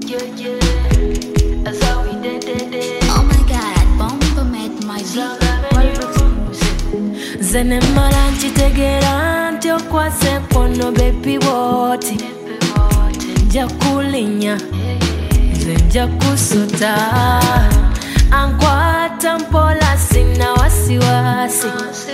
Yeah, yeah. That's how we did it. Oh my god, bomba made my Zene maranchi tegeranti okwase kono baby woti nja kulinya nja kusota ankwata mpola sina wasiwasi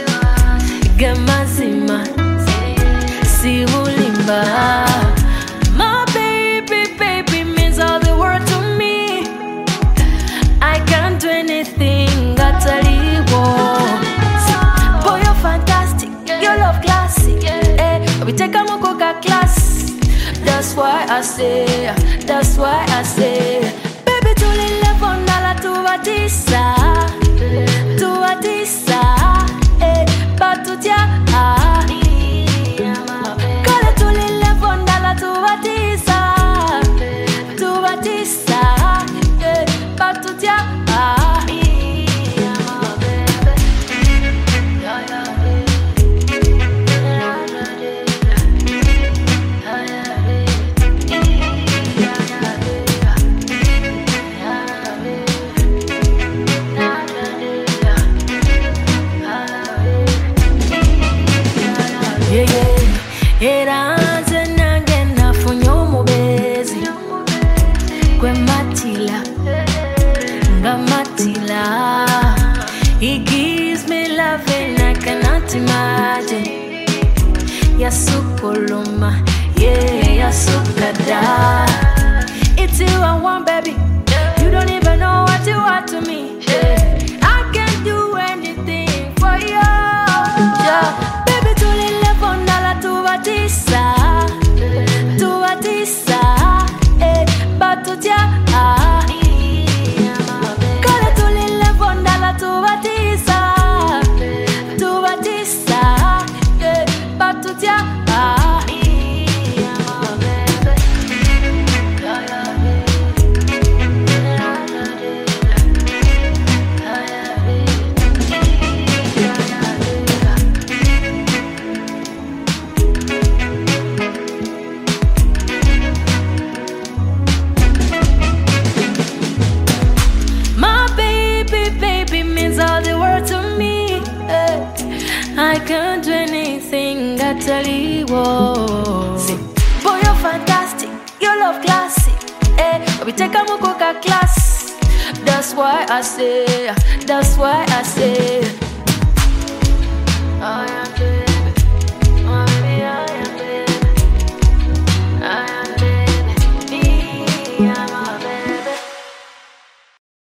gemazima si ulimba. My baby, baby means all the world to me. I can't do anything gataliwo. Boy, you're fantastic, your love classic. We take a mokoka class. That's why I say, baby, to live on la tuatisa, patutia. Kale to live on la tuatisa, patutia. Eranze nange nafunyo omubezi kwe matila nga matila. He gives me love and I cannot imagine. Yasukuluma, yeah, yasukada. It's you I want, baby. You don't even know what you are to me. I can do anything for you. Yeah. Baby, to live on la tuatisa, patutia. Kale to live on la tuatisa, patutia. I can't do anything I tell you. Boy, you're fantastic, your love classic. We take a mokoka class. That's why I say, I am